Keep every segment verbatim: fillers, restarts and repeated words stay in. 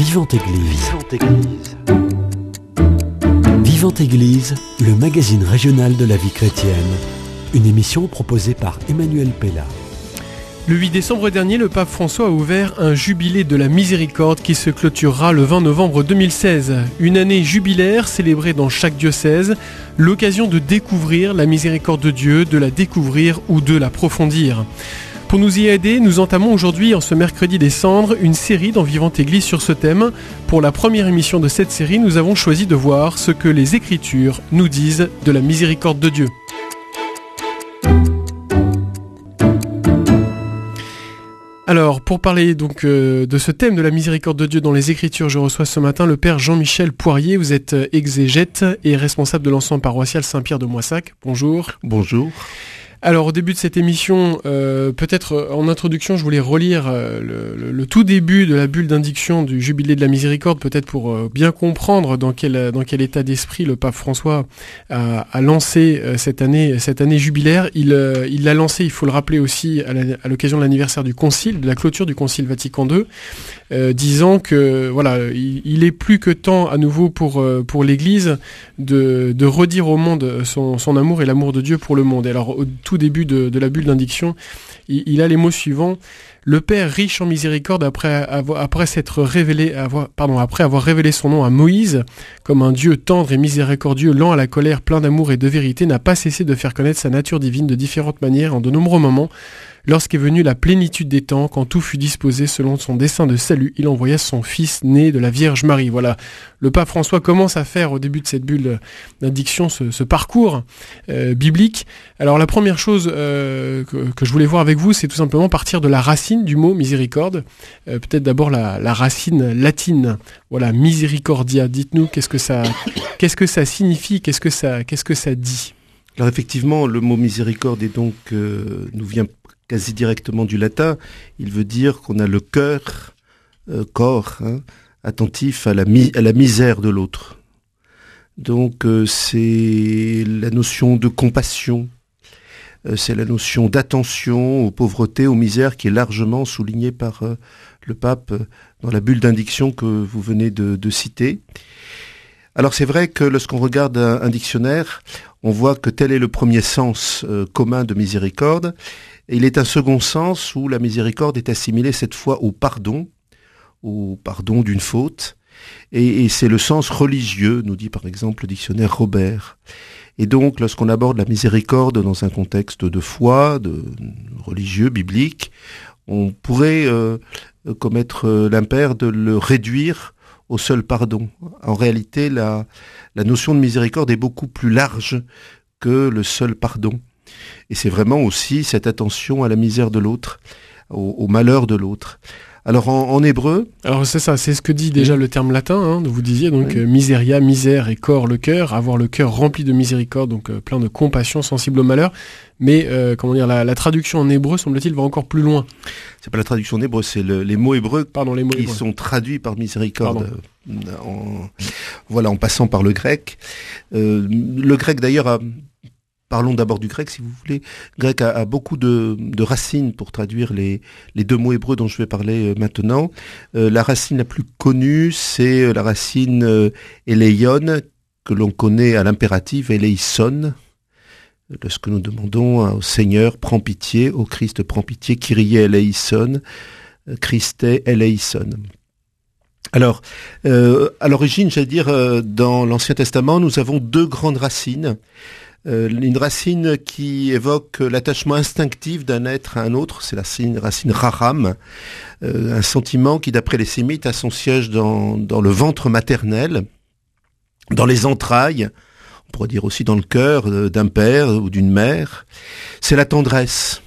Vivante Église. Vivante Église. Vivante Église, le magazine régional de la vie chrétienne. Une émission proposée par Emmanuel Pella. Le huit décembre dernier, le pape François a ouvert un jubilé de la miséricorde qui se clôturera le vingt novembre deux mille seize. Une année jubilaire célébrée dans chaque diocèse, l'occasion de découvrir la miséricorde de Dieu, de la découvrir ou de l'approfondir. Pour nous y aider, nous entamons aujourd'hui, en ce mercredi des cendres, une série dans Vivante Église sur ce thème. Pour la première émission de cette série, nous avons choisi de voir ce que les Écritures nous disent de la miséricorde de Dieu. Alors, pour parler donc euh, de ce thème de la miséricorde de Dieu dans les Écritures, je reçois ce matin le Père Jean-Michel Poirier. Vous êtes exégète et responsable de l'ensemble paroissial Saint-Pierre de Moissac. Bonjour. Bonjour. Alors, au début de cette émission, euh, peut-être en introduction, je voulais relire euh, le, le, le tout début de la bulle d'indiction du Jubilé de la Miséricorde, peut-être pour euh, bien comprendre dans quel, dans quel état d'esprit le pape François a, a lancé euh, cette année, cette année jubilaire. Il, euh, il l'a lancé, il faut le rappeler aussi, à, la, à l'occasion de l'anniversaire du Concile, de la clôture du Concile Vatican deux, euh, disant que voilà, il, il est plus que temps à nouveau pour euh, pour l'Église de, de redire au monde son, son amour et l'amour de Dieu pour le monde. Et alors, au tout début de, de la bulle d'indiction, il, il a les mots suivants: le Père riche en miséricorde, après avoir, après s'être révélé, avoir, pardon, après avoir révélé son nom à Moïse comme un Dieu tendre et miséricordieux, lent à la colère, plein d'amour et de vérité, n'a pas cessé de faire connaître sa nature divine de différentes manières en de nombreux moments. Lorsqu'est venue la plénitude des temps, quand tout fut disposé selon son dessein de salut, il envoya son Fils né de la Vierge Marie. Voilà, le pape François commence à faire au début de cette bulle d'indiction ce, ce parcours euh, biblique. Alors la première chose euh, que, que je voulais voir avec vous, c'est tout simplement partir de la racine du mot miséricorde. Euh, peut-être d'abord la, la racine latine. Voilà, misericordia. Dites-nous qu'est-ce que ça, qu'est-ce que ça signifie, qu'est-ce que ça, qu'est-ce que ça dit. Alors effectivement, le mot miséricorde est donc euh, nous vient quasi directement du latin. Il veut dire qu'on a le cœur, euh, corps, hein, attentif à la, mi- à la misère de l'autre. Donc euh, c'est la notion de compassion, euh, c'est la notion d'attention aux pauvretés, aux misères qui est largement soulignée par euh, le pape dans la bulle d'indiction que vous venez de, de citer. Alors c'est vrai que lorsqu'on regarde un, un dictionnaire, on voit que tel est le premier sens euh, commun de miséricorde. Et il est un second sens où la miséricorde est assimilée cette fois au pardon, au pardon d'une faute. Et, et c'est le sens religieux, nous dit par exemple le dictionnaire Robert. Et donc lorsqu'on aborde la miséricorde dans un contexte de foi, de religieux, biblique, on pourrait euh, commettre l'impair de le réduire au seul pardon. En réalité, la, la notion de miséricorde est beaucoup plus large que le seul pardon. Et c'est vraiment aussi cette attention à la misère de l'autre, au, au malheur de l'autre. Alors en, en hébreu... Alors c'est ça, c'est ce que dit déjà oui. le terme latin, hein, vous disiez, donc oui. euh, miseria, misère et corps, le cœur, avoir le cœur rempli de miséricorde, donc euh, plein de compassion, sensible au malheur. Mais euh, comment dire, la, la traduction en hébreu, semble-t-il, va encore plus loin. C'est pas la traduction en hébreu, c'est le, les mots hébreux Pardon, les mots qui hébreux. sont traduits par miséricorde. En, voilà, en passant par le grec. Euh, le grec d'ailleurs a... Parlons d'abord du grec, si vous voulez. Le grec a, a beaucoup de, de racines pour traduire les, les deux mots hébreux dont je vais parler maintenant. Euh, la racine la plus connue, c'est la racine euh, éleion, que l'on connaît à l'impératif, eleison. Lorsque nous demandons au Seigneur, prends pitié, au Christ, prends pitié, Kyrie eleison, Christe eleison. Alors, euh, à l'origine, j'allais dire, euh, dans l'Ancien Testament, nous avons deux grandes racines. Euh, une racine qui évoque l'attachement instinctif d'un être à un autre, c'est la racine, racine raham, euh, un sentiment qui, d'après les Sémites, a son siège dans, dans le ventre maternel, dans les entrailles, on pourrait dire aussi dans le cœur d'un père ou d'une mère. C'est la tendresse.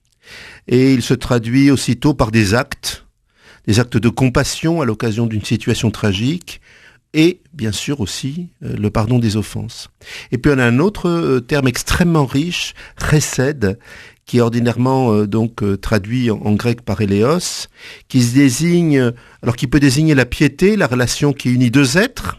Et il se traduit aussitôt par des actes, des actes de compassion à l'occasion d'une situation tragique, et bien sûr aussi euh, le pardon des offenses. Et puis on a un autre euh, terme extrêmement riche, chesed, qui est ordinairement euh, donc euh, traduit en, en grec par éléos, qui se désigne, alors qui peut désigner la piété, la relation qui unit deux êtres,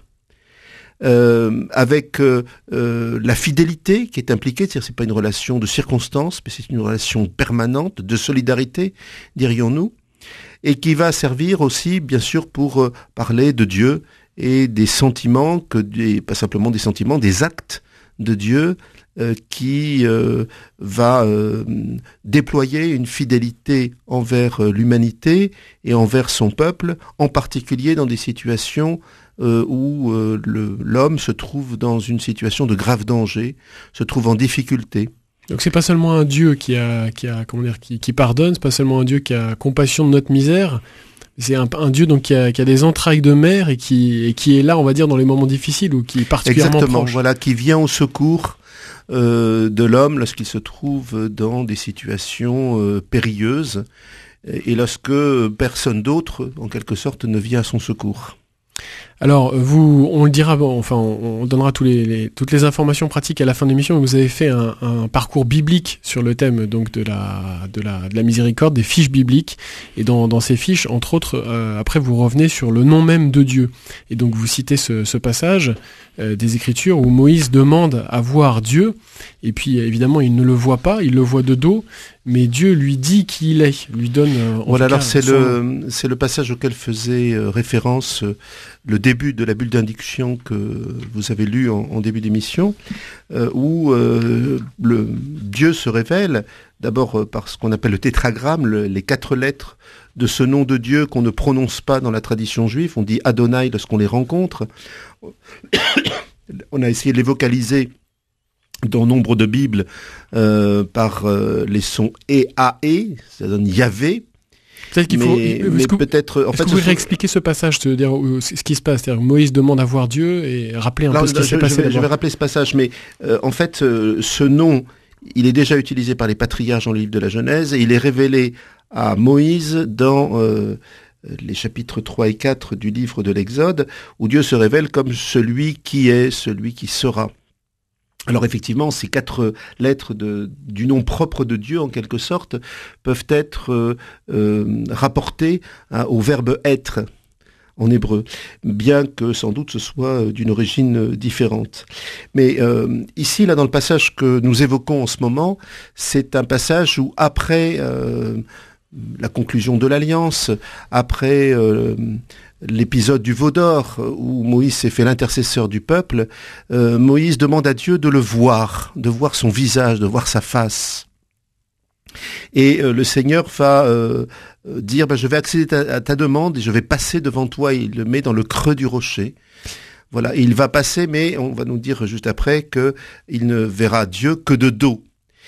euh, avec euh, euh, la fidélité qui est impliquée, c'est-à-dire c'est pas une relation de circonstance, mais c'est une relation permanente, de solidarité, dirions-nous. et qui va servir aussi, bien sûr, pour euh, parler de Dieu et des sentiments, que des, pas simplement des sentiments, des actes de Dieu euh, qui euh, va euh, déployer une fidélité envers euh, l'humanité et envers son peuple, en particulier dans des situations euh, où euh, le, l'homme se trouve dans une situation de grave danger, se trouve en difficulté. Donc c'est pas seulement un Dieu qui a, qui a, comment dire, qui, qui pardonne, c'est pas seulement un Dieu qui a compassion de notre misère. C'est un, un Dieu donc qui a, qui a des entrailles de mer et qui, et qui est là, on va dire, dans les moments difficiles ou qui est particulièrement Exactement, proche. voilà, qui vient au secours euh, de l'homme lorsqu'il se trouve dans des situations euh, périlleuses et lorsque personne d'autre, en quelque sorte, ne vient à son secours. Alors, vous, on le dira, enfin, on donnera tous les, les, toutes les informations pratiques à la fin de l'émission. Vous avez fait un, un parcours biblique sur le thème donc de la, de la, de la miséricorde, des fiches bibliques. Et dans, dans ces fiches, entre autres, euh, après, vous revenez sur le nom même de Dieu. Et donc, vous citez ce, ce passage euh, des Écritures où Moïse demande à voir Dieu. Et puis, évidemment, il ne le voit pas, il le voit de dos. Mais Dieu lui dit qui il est, lui donne. Euh, en voilà, alors cas, c'est son... le c'est le passage auquel faisait euh, référence euh, le début de la bulle d'indiction que vous avez lu en, en début d'émission, euh, où euh, le Dieu se révèle d'abord euh, par ce qu'on appelle le tétragramme, le, les quatre lettres de ce nom de Dieu qu'on ne prononce pas dans la tradition juive. On dit Adonai lorsqu'on les rencontre. On a essayé de les vocaliser dans nombre de Bibles euh, par euh, les sons E A E, ça donne Yahvé. Peut-être qu'il faut. Mais, mais mais que, peut-être. En est-ce fait, que vous pouvez sont... réexpliquer ce passage, ce, dire, ce qui se passe, c'est-à-dire Moïse demande à voir Dieu et rappeler un Alors, peu ce qui je, s'est je passé. Vais, je vais rappeler ce passage, mais euh, en fait, euh, ce nom, il est déjà utilisé par les patriarches dans le livre de la Genèse et il est révélé à Moïse dans euh, les chapitres trois et quatre du livre de l'Exode, où Dieu se révèle comme celui qui est, celui qui sera. Alors effectivement, ces quatre lettres de, du nom propre de Dieu, en quelque sorte, peuvent être euh, euh, rapportées hein, au verbe « être » en hébreu, bien que sans doute ce soit d'une origine différente. Mais euh, ici, là, dans le passage que nous évoquons en ce moment, c'est un passage où après euh, la conclusion de l'Alliance, après... Euh, l'épisode du veau d'or où Moïse s'est fait l'intercesseur du peuple, euh, Moïse demande à Dieu de le voir, de voir son visage, de voir sa face. Et euh, le Seigneur va euh, dire, bah, je vais accéder à ta demande et je vais passer devant toi. Et il le met dans le creux du rocher. Voilà, et il va passer, mais on va nous dire juste après qu'il ne verra Dieu que de dos.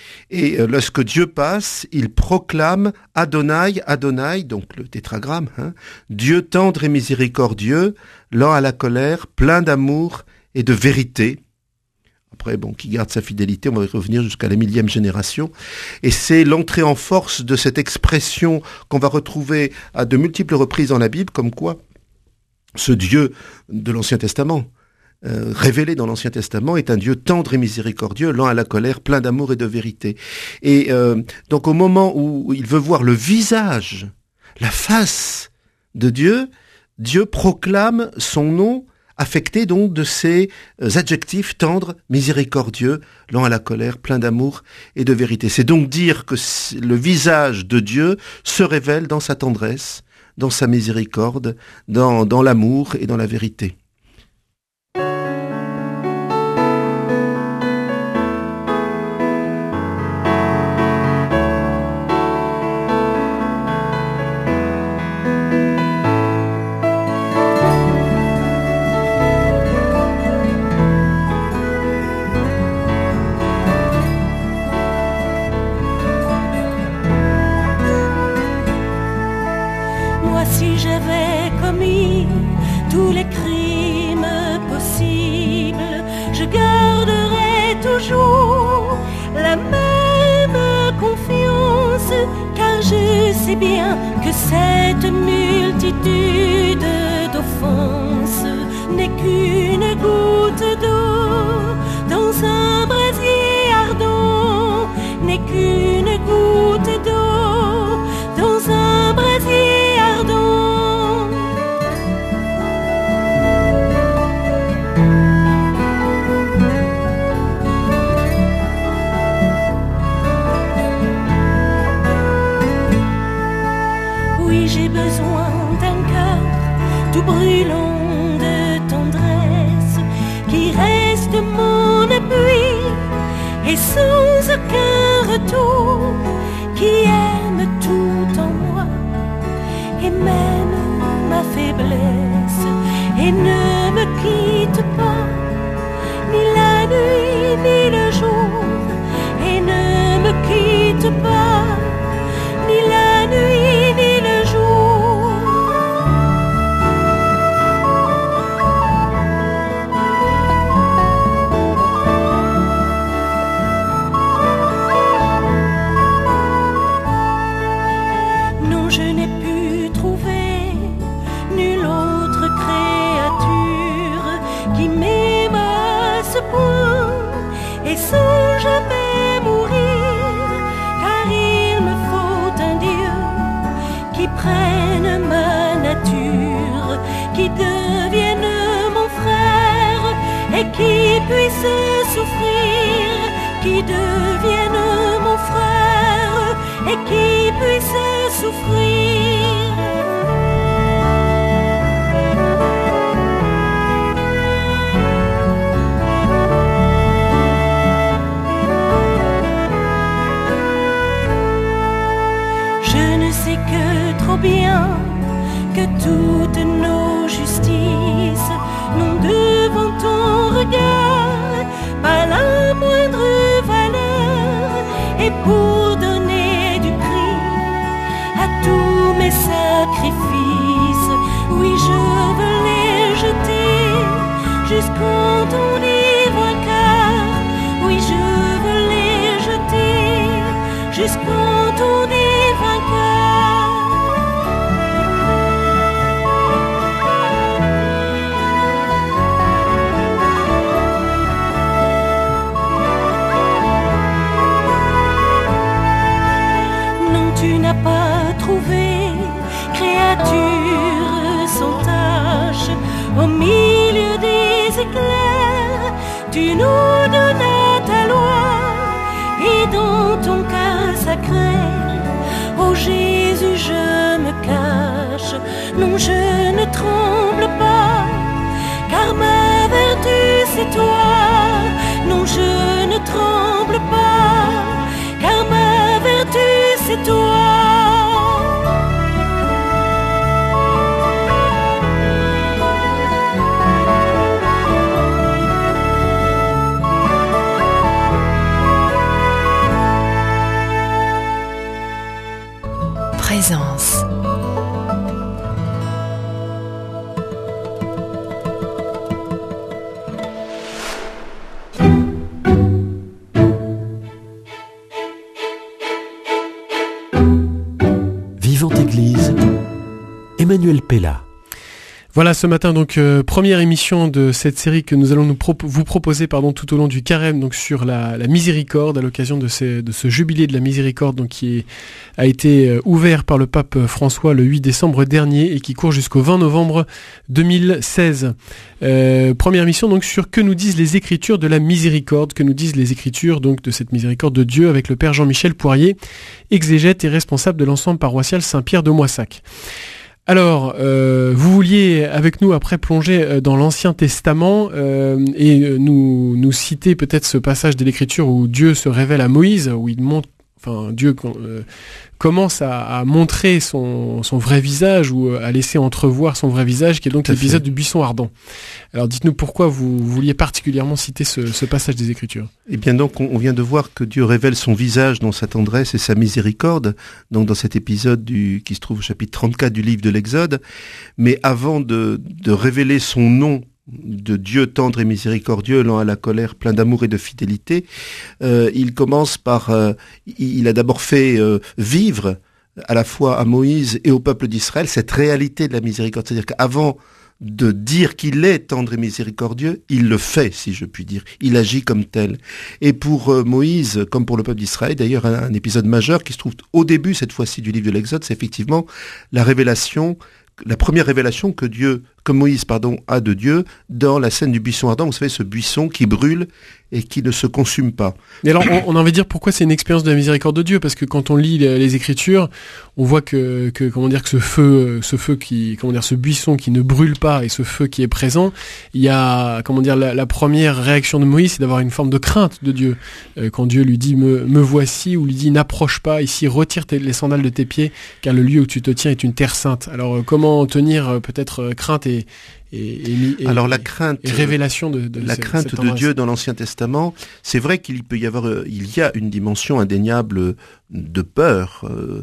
Et lorsque Dieu passe, il proclame Adonai, Adonai, donc le tétragramme, hein, Dieu tendre et miséricordieux, lent à la colère, plein d'amour et de vérité. Après, bon, qui garde sa fidélité, on va y revenir jusqu'à la millième génération. Et c'est l'entrée en force de cette expression qu'on va retrouver à de multiples reprises dans la Bible, comme quoi ce Dieu de l'Ancien Testament, Euh, révélé dans l'Ancien Testament, est un Dieu tendre et miséricordieux, lent à la colère, plein d'amour et de vérité. Et euh, donc au moment où il veut voir le visage, la face de Dieu, Dieu proclame son nom, affecté donc de ces adjectifs tendre, miséricordieux, lent à la colère, plein d'amour et de vérité. C'est donc dire que le visage de Dieu se révèle dans sa tendresse, dans sa miséricorde, dans, dans l'amour et dans la vérité. Oui, Oui, j'ai besoin d'un cœur tout brûlant de tendresse, qui reste mon appui et sans aucun retour, qui aime tout en moi et même ma faiblesse, et ne me quitte pas, ni la nuit ni le jour, et ne me quitte pas, ni la nuit ni le jour. Non, je n'ai pu trouver nulle autre créature qui m'aime à ce point et sans jamais mourir, car il me faut un Dieu qui prenne ma nature, qui devienne mon frère et qui puisse souffrir, qui devienne mon frère et qui puisse souffrir. Bien que toutes nos justices n'ont devant ton regard pas la moindre valeur, et pour donner du prix à tous mes sacrifices, oui, je veux les jeter jusqu'en ton divin cœur, oui, je veux les jeter jusqu'en ton divin cœur. Pas trouvé créature sans tache au milieu des éclairs, tu nous donnas ta loi, et dans ton cœur sacré, ô Jésus, je me cache. Non, je ne tremble pas, car ma vertu c'est toi. Non, je ne tremble pas, car ma vertu c'est toi. Présence. Vivante Église, Emmanuel Pella. Voilà, ce matin, donc, euh, première émission de cette série que nous allons nous pro- vous proposer pardon, tout au long du carême, donc sur la, la miséricorde, à l'occasion de, ces, de ce jubilé de la miséricorde, donc, qui est, a été euh, ouvert par le pape François le huit décembre dernier et qui court jusqu'au vingt novembre deux mille seize. Euh, première émission donc sur que nous disent les Écritures de la miséricorde, que nous disent les Écritures donc de cette miséricorde de Dieu, avec le Père Jean-Michel Poirier, exégète et responsable de l'ensemble paroissial Saint-Pierre de Moissac. Alors, euh, vous vouliez avec nous après plonger dans l'Ancien Testament euh, et nous nous citer peut-être ce passage de l'Écriture où Dieu se révèle à Moïse, où il montre, enfin Dieu euh, commence à, à montrer son son vrai visage ou à laisser entrevoir son vrai visage, qui est donc Tout à l'épisode fait. du buisson ardent. Alors, dites-nous pourquoi vous, vous vouliez particulièrement citer ce, ce passage des Écritures. Eh bien donc, on, on vient de voir que Dieu révèle son visage dans sa tendresse et sa miséricorde, donc dans cet épisode du, qui se trouve au chapitre trente-quatre du livre de l'Exode. Mais avant de, de révéler son nom de Dieu tendre et miséricordieux, lent à la colère, plein d'amour et de fidélité, euh, il commence par... Euh, il a d'abord fait euh, vivre à la fois à Moïse et au peuple d'Israël cette réalité de la miséricorde. C'est-à-dire qu'avant de dire qu'il est tendre et miséricordieux, il le fait, si je puis dire. Il agit comme tel. Et pour euh, Moïse, comme pour le peuple d'Israël, d'ailleurs, un, un épisode majeur qui se trouve au début, cette fois-ci, du livre de l'Exode, c'est effectivement la révélation, la première révélation que Dieu que Moïse, pardon, a de Dieu dans la scène du buisson ardent. Vous savez, ce buisson qui brûle et qui ne se consume pas. Et alors, on, on a envie de dire pourquoi c'est une expérience de la miséricorde de Dieu, parce que quand on lit les, les Écritures, on voit que, que, comment dire, que ce feu, ce feu qui, comment dire, ce buisson qui ne brûle pas et ce feu qui est présent, il y a, comment dire, la, la première réaction de Moïse, c'est d'avoir une forme de crainte de Dieu. Euh, quand Dieu lui dit, me, me voici, ou lui dit, n'approche pas, ici, retire tes, les sandales de tes pieds, car le lieu où tu te tiens est une terre sainte. Alors, euh, comment tenir, euh, peut-être, euh, crainte et, Et, et, et, Alors la crainte, et révélation de, de la cette, crainte cette de Dieu dans l'Ancien Testament, c'est vrai qu'il peut y avoir, il y a une dimension indéniable de peur euh,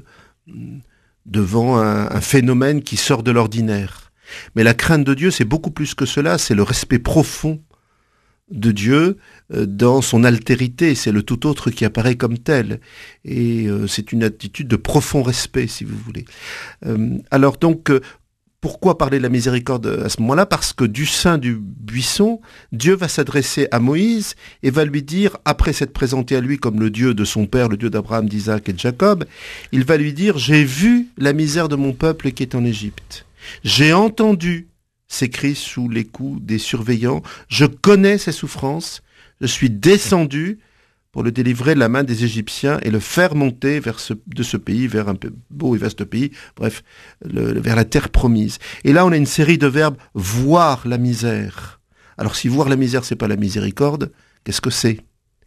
devant un, un phénomène qui sort de l'ordinaire. Mais la crainte de Dieu, c'est beaucoup plus que cela, c'est le respect profond de Dieu euh, dans son altérité, c'est le tout autre qui apparaît comme tel. Et euh, c'est une attitude de profond respect, si vous voulez. Euh, alors donc, euh, pourquoi parler de la miséricorde à ce moment-là? Parce que du sein du buisson, Dieu va s'adresser à Moïse et va lui dire, après s'être présenté à lui comme le Dieu de son père, le Dieu d'Abraham, d'Isaac et de Jacob, il va lui dire, j'ai vu la misère de mon peuple qui est en Égypte. J'ai entendu ses cris sous les coups des surveillants. Je connais ses souffrances. Je suis descendu pour le délivrer de la main des Égyptiens et le faire monter vers ce, de ce pays, vers un beau et vaste pays, bref, le, vers la terre promise. Et là, on a une série de verbes, voir la misère. Alors, si voir la misère, c'est pas la miséricorde, qu'est-ce que c'est?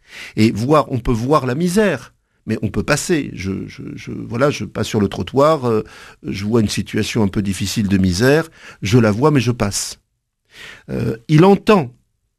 Et voir, on peut voir la misère, mais on peut passer. Je, je, je, voilà, je passe sur le trottoir, euh, je vois une situation un peu difficile de misère, je la vois, mais je passe. Euh, il entend.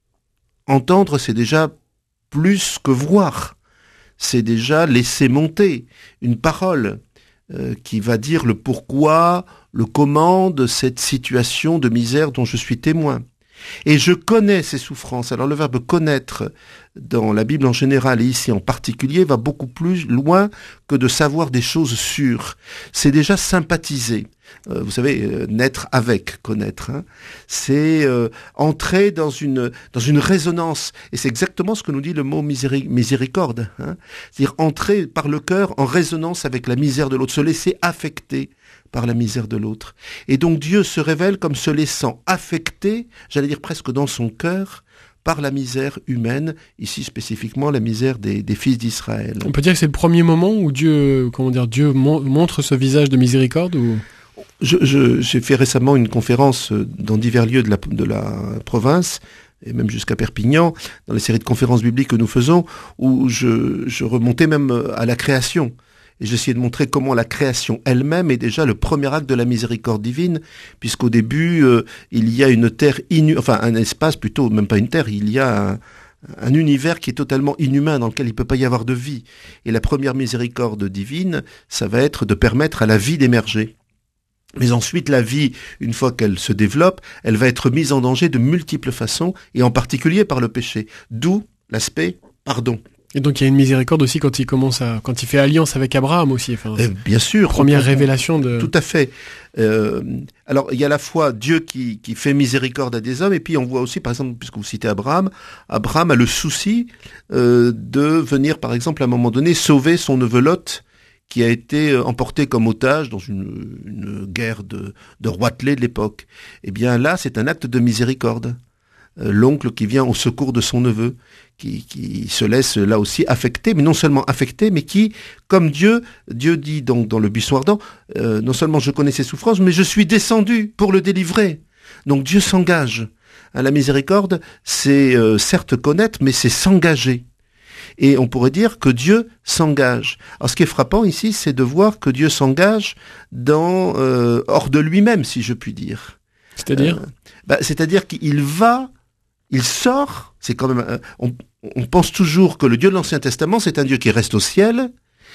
Entendre, c'est déjà plus que voir, c'est déjà laisser monter une parole euh, qui va dire le pourquoi, le comment de cette situation de misère dont je suis témoin. Et je connais ces souffrances. Alors le verbe connaître dans la Bible en général et ici en particulier va beaucoup plus loin que de savoir des choses sûres. C'est déjà sympathiser. Euh, vous savez, euh, naître avec, connaître. Hein. C'est euh, entrer dans une dans une résonance. Et c'est exactement ce que nous dit le mot miséri- miséricorde. Hein. C'est-à-dire entrer par le cœur en résonance avec la misère de l'autre, se laisser affecter par la misère de l'autre. Et donc Dieu se révèle comme se laissant affecter, j'allais dire presque dans son cœur, par la misère humaine, ici spécifiquement la misère des, des fils d'Israël. On peut dire que c'est le premier moment où Dieu, comment dire, Dieu mon- montre ce visage de miséricorde ou... Je, je, j'ai fait récemment une conférence dans divers lieux de la, de la province, et même jusqu'à Perpignan, dans les séries de conférences bibliques que nous faisons, où je, je remontais même à la création. Et j'essayais de montrer comment la création elle-même est déjà le premier acte de la miséricorde divine, puisqu'au début, euh, il y a une terre inu... enfin un espace plutôt, même pas une terre, il y a un, un univers qui est totalement inhumain, dans lequel il ne peut pas y avoir de vie. Et la première miséricorde divine, ça va être de permettre à la vie d'émerger. Mais ensuite, la vie, une fois qu'elle se développe, elle va être mise en danger de multiples façons, et en particulier par le péché. D'où l'aspect pardon. Et donc il y a une miséricorde aussi quand il commence à, quand il fait alliance avec Abraham aussi. Enfin, euh, bien sûr. Première on, on, révélation de. Tout à fait. Euh, alors il y a à la fois Dieu qui, qui fait miséricorde à des hommes, et puis on voit aussi, par exemple, puisque vous citez Abraham, Abraham a le souci euh, de venir, par exemple, à un moment donné, sauver son neveu Lot, qui a été emporté comme otage dans une, une guerre de, de roitelets de l'époque. Eh bien là, c'est un acte de miséricorde. Euh, l'oncle qui vient au secours de son neveu, qui, qui se laisse là aussi affecter, mais non seulement affecter, mais qui, comme Dieu, Dieu dit donc dans le buisson ardent, euh, non seulement je connais ses souffrances, mais je suis descendu pour le délivrer. Donc Dieu s'engage. Hein, la miséricorde, c'est euh, certes connaître, mais c'est s'engager. Et on pourrait dire que Dieu s'engage. Alors ce qui est frappant ici, c'est de voir que Dieu s'engage dans euh, hors de lui-même, si je puis dire. C'est-à-dire euh, bah, c'est-à-dire qu'il va, il sort, c'est quand même... Euh, on, on pense toujours que le Dieu de l'Ancien Testament, c'est un Dieu qui reste au ciel,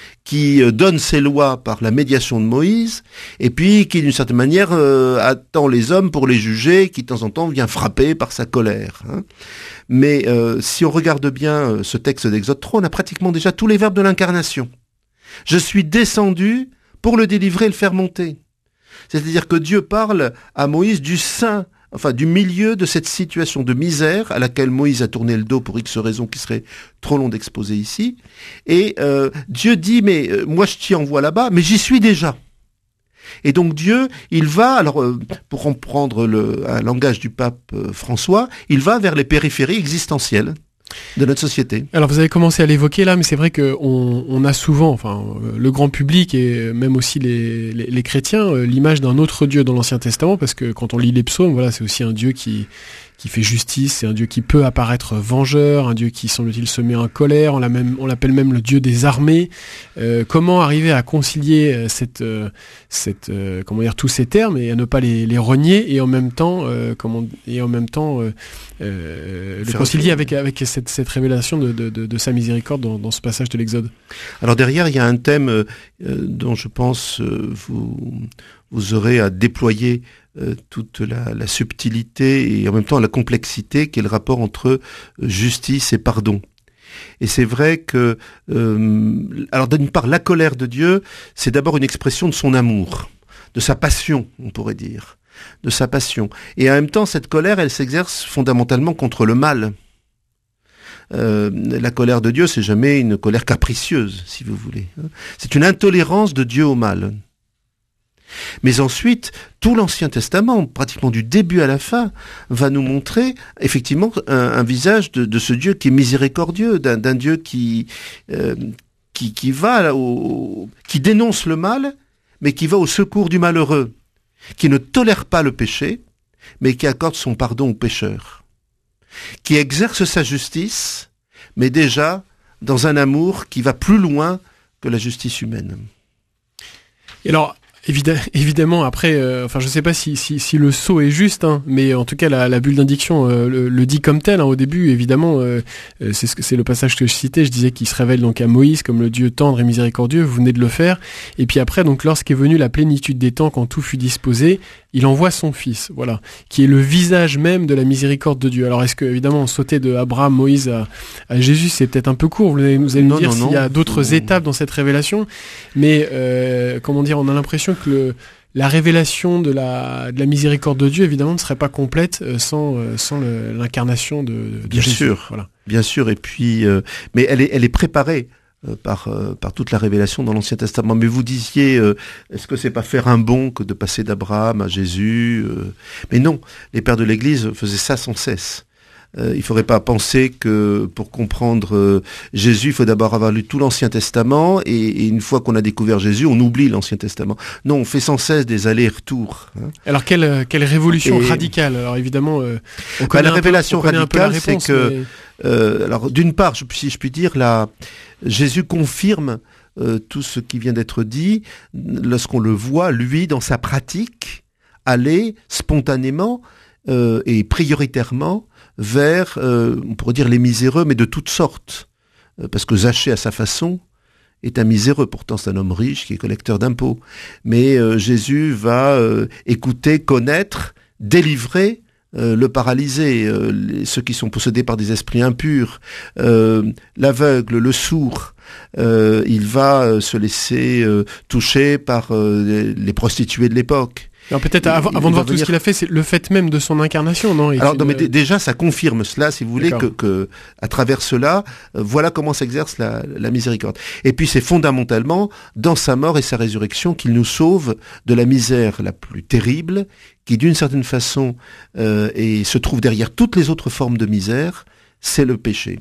qui euh, donne ses lois par la médiation de Moïse, et puis qui, d'une certaine manière, euh, attend les hommes pour les juger, qui de temps en temps vient frapper par sa colère. Hein. Mais euh, si on regarde bien euh, ce texte d'Exode trois, on a pratiquement déjà tous les verbes de l'incarnation. Je suis descendu pour le délivrer et le faire monter. C'est-à-dire que Dieu parle à Moïse du sein, enfin du milieu de cette situation de misère à laquelle Moïse a tourné le dos pour X raisons qui serait trop long d'exposer ici. Et euh, Dieu dit, mais euh, moi je t'y envoie là-bas, mais j'y suis déjà. Et donc Dieu, il va, alors euh, pour reprendre le un langage du pape euh, François, il va vers les périphéries existentielles de notre société. Alors vous avez commencé à l'évoquer là, mais c'est vrai qu'on on a souvent, enfin le grand public et même aussi les, les, les chrétiens, euh, l'image d'un autre Dieu dans l'Ancien Testament, parce que quand on lit les psaumes, voilà, c'est aussi un Dieu qui qui fait justice, c'est un Dieu qui peut apparaître vengeur, un Dieu qui semble-t-il se met en colère, on, l'a même, on l'appelle même le Dieu des armées. Euh, comment arriver à concilier cette, euh, cette, euh, comment dire, tous ces termes et à ne pas les, les renier et en même temps, euh, comment, et en même temps euh, euh, le concilier avec avec cette, cette révélation de, de, de, de sa miséricorde dans, dans ce passage de l'Exode. Alors derrière, il y a un thème euh, dont je pense euh, vous vous aurez à déployer euh, toute la, la subtilité et en même temps la complexité qui est le rapport entre justice et pardon. Et c'est vrai que, euh, alors d'une part, la colère de Dieu, c'est d'abord une expression de son amour, de sa passion, on pourrait dire, de sa passion. Et en même temps, cette colère, elle s'exerce fondamentalement contre le mal. Euh, la colère de Dieu, c'est jamais une colère capricieuse, si vous voulez. C'est une intolérance de Dieu au mal. Mais ensuite, tout l'Ancien Testament, pratiquement du début à la fin, va nous montrer effectivement un, un visage de, de ce Dieu qui est miséricordieux, d'un, d'un Dieu qui, euh, qui, qui va au, qui dénonce le mal, mais qui va au secours du malheureux, qui ne tolère pas le péché, mais qui accorde son pardon aux pécheurs, qui exerce sa justice, mais déjà dans un amour qui va plus loin que la justice humaine. Et alors, Évidemment, évidemment, après, euh, enfin, je sais pas si, si, si le saut est juste, hein, mais en tout cas, la, la bulle d'indiction euh, le, le dit comme tel. Hein, au début, évidemment, euh, c'est ce que c'est le passage que je citais. Je disais qu'il se révèle donc à Moïse comme le Dieu tendre et miséricordieux. Vous venez de le faire. Et puis après, donc, lorsqu'est venue la plénitude des temps, quand tout fut disposé, il envoie son fils, voilà, qui est le visage même de la miséricorde de Dieu. Alors, est-ce que, évidemment, on sautait de Abraham, Moïse à, à Jésus, c'est peut-être un peu court. Vous allez nous allez nous dire s'il y a d'autres non. étapes dans cette révélation, mais euh, comment dire, on a l'impression que le, la révélation de la, de la miséricorde de Dieu, évidemment, ne serait pas complète euh, sans, euh, sans le, l'incarnation de, de bien Jésus. Sûr, voilà. Bien sûr. Et puis, euh, mais elle est, elle est préparée euh, par, euh, par toute la révélation dans l'Ancien Testament. Mais vous disiez, euh, est-ce que c'est pas faire un bond que de passer d'Abraham à Jésus euh... Mais non, les pères de l'Église faisaient ça sans cesse. Euh, il ne faudrait pas penser que pour comprendre euh, Jésus, il faut d'abord avoir lu tout l'Ancien Testament et, et une fois qu'on a découvert Jésus, on oublie l'Ancien Testament. Non, on fait sans cesse des allers-retours. Hein. Alors quelle, quelle révolution et... radicale. Alors évidemment, euh, on connaît bah, la révélation peu, radicale, la réponse, c'est que, mais... euh, alors d'une part, je, si je puis dire, la, Jésus confirme euh, tout ce qui vient d'être dit lorsqu'on le voit, lui, dans sa pratique, aller spontanément euh, et prioritairement vers, euh, on pourrait dire les miséreux, mais de toutes sortes. Euh, parce que Zachée, à sa façon, est un miséreux. Pourtant, c'est un homme riche qui est collecteur d'impôts. Mais euh, Jésus va euh, écouter, connaître, délivrer euh, le paralysé, euh, les, ceux qui sont possédés par des esprits impurs, euh, l'aveugle, le sourd. Euh, il va euh, se laisser euh, toucher par euh, les prostituées de l'époque. Alors peut-être avant, avant de voir tout ce qu'il a fait, c'est le fait même de son incarnation, non? Alors non, mais d- déjà ça confirme cela, si vous voulez, que, que à travers cela, euh, voilà comment s'exerce la, la miséricorde. Et puis c'est fondamentalement dans sa mort et sa résurrection qu'il nous sauve de la misère la plus terrible, qui d'une certaine façon euh, et se trouve derrière toutes les autres formes de misère, c'est le péché,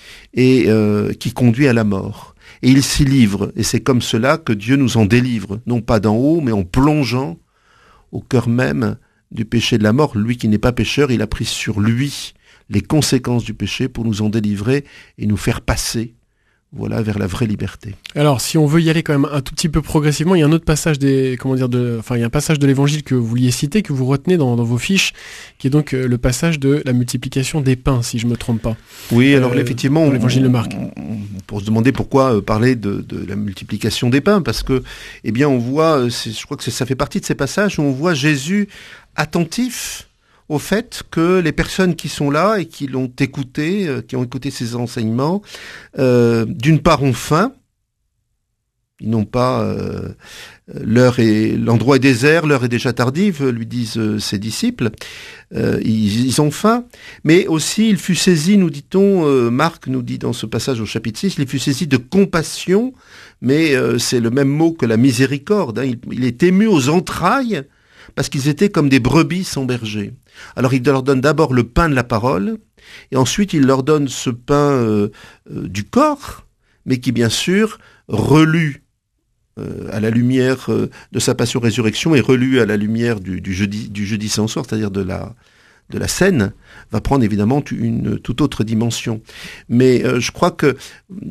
et euh, qui conduit à la mort. Et il s'y livre, et c'est comme cela que Dieu nous en délivre, non pas d'en haut, mais en plongeant au cœur même du péché de la mort. Lui qui n'est pas pécheur, il a pris sur lui les conséquences du péché pour nous en délivrer et nous faire passer, voilà, vers la vraie liberté. Alors, si on veut y aller quand même un tout petit peu progressivement, il y a un autre passage des, comment dire, de, enfin, il y a un passage de l'Évangile que vous vouliez citer, que vous retenez dans, dans vos fiches, qui est donc euh, le passage de la multiplication des pains, si je me trompe pas. Oui, alors euh, effectivement, l'Évangile de Marc. On, on, on peut se demander pourquoi euh, parler de, de la multiplication des pains, parce que, eh bien, on voit, c'est, je crois que c'est, ça fait partie de ces passages où on voit Jésus attentif au fait que les personnes qui sont là et qui l'ont écouté, euh, qui ont écouté ses enseignements, euh, d'une part ont faim, Ils n'ont pas euh, l'heure est l'endroit est désert, l'heure est déjà tardive, lui disent euh, ses disciples. Euh, ils, ils ont faim, mais aussi il fut saisi, nous dit-on, euh, Marc nous dit dans ce passage au chapitre six, il fut saisi de compassion, mais euh, c'est le même mot que la miséricorde. Hein. Il, il est ému aux entrailles parce qu'ils étaient comme des brebis sans berger. Alors il leur donne d'abord le pain de la parole, et ensuite il leur donne ce pain euh, euh, du corps, mais qui bien sûr relu Euh, à la lumière euh, de sa passion-résurrection et relu à la lumière du, du jeudi, du jeudi sans soir, c'est-à-dire de la, de la scène, va prendre évidemment une toute autre dimension. Mais euh, je crois que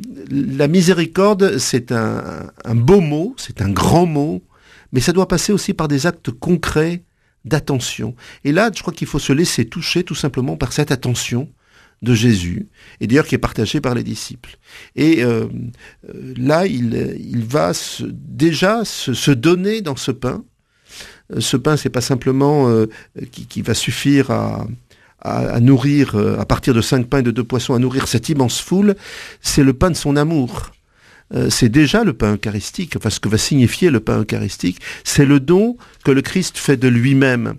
la miséricorde, c'est un, un beau mot, c'est un grand mot, mais ça doit passer aussi par des actes concrets d'attention. Et là, je crois qu'il faut se laisser toucher tout simplement par cette attention de Jésus, et d'ailleurs qui est partagé par les disciples. Et euh, là, il, il va se, déjà se, se donner dans ce pain. Ce pain, c'est pas simplement euh, qui, qui va suffire à, à, à nourrir, à partir de cinq pains et de deux poissons, à nourrir cette immense foule. C'est le pain de son amour. Euh, c'est déjà le pain eucharistique, enfin ce que va signifier le pain eucharistique. C'est le don que le Christ fait de lui-même.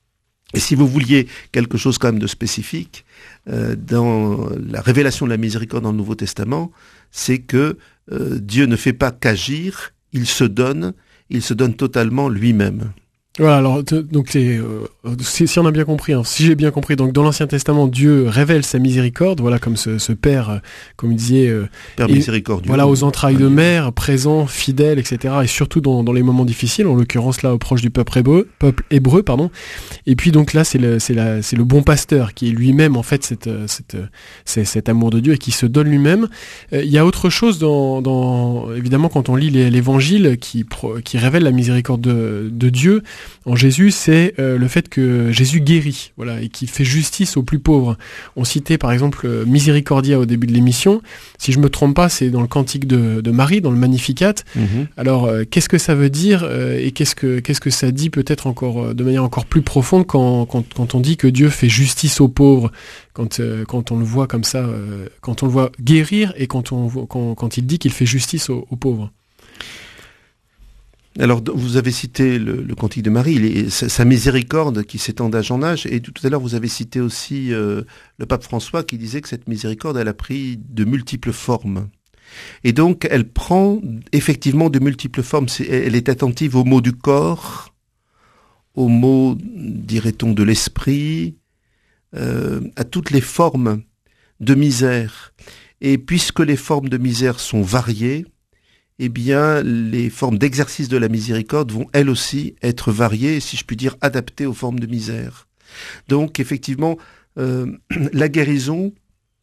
Et si vous vouliez quelque chose quand même de spécifique, euh, dans la révélation de la miséricorde dans le Nouveau Testament, c'est que euh, Dieu ne fait pas qu'agir, il se donne, il se donne totalement lui-même. Voilà, alors t- donc c'est, euh, si, si on a bien compris, hein, si j'ai bien compris, donc dans l'Ancien Testament, Dieu révèle sa miséricorde, voilà, comme ce, ce Père, euh, comme il disait, euh, Père et, miséricordieux, voilà, aux entrailles de mer, présent, fidèle, et cetera. Et surtout dans, dans les moments difficiles, en l'occurrence là, proche du peuple hébreu, peuple hébreu, pardon. Et puis donc là, c'est le, c'est la, c'est le bon pasteur qui est lui-même en fait cette, cette, c'est, cet amour de Dieu et qui se donne lui-même. Euh, il y a autre chose dans, dans, évidemment, quand on lit les, l'Évangile qui, pro, qui révèle la miséricorde de, de Dieu en Jésus, c'est euh, le fait que Jésus guérit, voilà, et qui fait justice aux plus pauvres. On citait par exemple euh, Miséricordia au début de l'émission. Si je me trompe pas, c'est dans le Cantique de, de Marie, dans le Magnificat. Mmh. Alors, euh, qu'est-ce que ça veut dire euh, et qu'est-ce que qu'est-ce que ça dit peut-être encore euh, de manière encore plus profonde quand, quand quand on dit que Dieu fait justice aux pauvres, quand euh, quand on le voit comme ça, euh, quand on le voit guérir et quand on quand quand il dit qu'il fait justice aux, aux pauvres. Alors, vous avez cité le, le Cantique de Marie, il est, sa, sa miséricorde qui s'étend d'âge en âge, et tout à l'heure vous avez cité aussi euh, le pape François qui disait que cette miséricorde, elle a pris de multiples formes. Et donc, elle prend effectivement de multiples formes. C'est, elle est attentive aux maux du corps, aux maux, dirait-on, de l'esprit, euh, à toutes les formes de misère. Et puisque les formes de misère sont variées, eh bien, les formes d'exercice de la miséricorde vont, elles aussi, être variées, si je puis dire, adaptées aux formes de misère. Donc, effectivement, euh, la guérison,